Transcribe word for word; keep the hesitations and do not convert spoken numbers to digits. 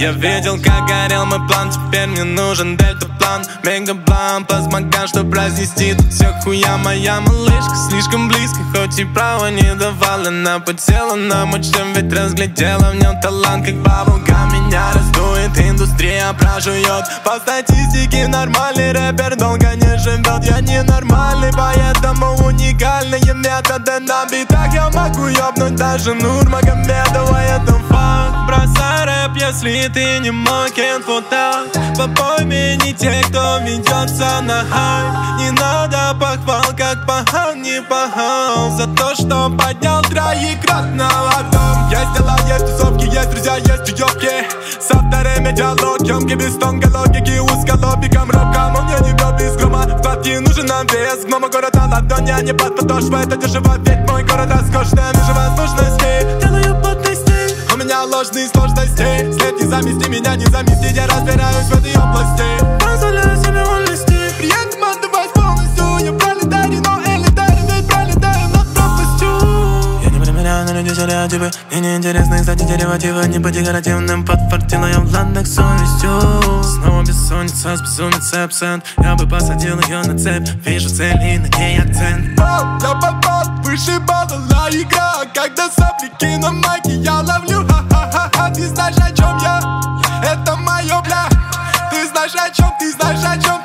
Я видел, как горел мой план, теперь мне нужен дельтаплан. Мегаплан, плазмоган, чтоб разнести тут всех хуя. Моя малышка слишком близко, хоть и право не давала. Она подсела на мой член, ведь разглядела в нем талант, как баблгам. Меня раздует, индустрия прожует. По статистике нормальный рэпер долго не живет. Я ненормальный, поэтому уникальные методы на битах. Я могу ёбнуть даже Нурмагомедова, это факт. Бросай рэп, если ты не мой кент-футак. По пойме те, кто ведется на хайп. Не надо похвал, как пахан не пахал. За то, что поднял троекратно лотом. Я сделал, есть тусовки, есть друзья, есть уёбки. Со вторыми диалог, ёмкий без тонкой логики. Узколобиком, робком, он мне не бьет без грома. В платье нужен нам вес, гнома города ладони, а не под подошвой. Это дешево, ведь мой город роскошный. Между возможностей, делаю плотности. У меня ложные сложности. След не замести, меня не заместить. Я разбираюсь в этой области. Позволяю себе вольности. Приятно отдавать полностью. Я пролетарий, но элитарий, ведь пролетаю над пропастью. Я не примеряю на людей стереотипы. Мне неинтересны, кстати, деривативы. Не по декоративным подфартила я в ландах совестью. Снова бессонница, с безумицей абсент. Я бы посадил ее на цепь. Вижу цель и на ней акцент. О, я попал, вышибала игра. Когда сопляки на майке я ловлю. Ха-ха-ха-ха, ты знаешь, о чем я? Это мое, бля. Ты знаешь, о чем, ты знаешь, о чем.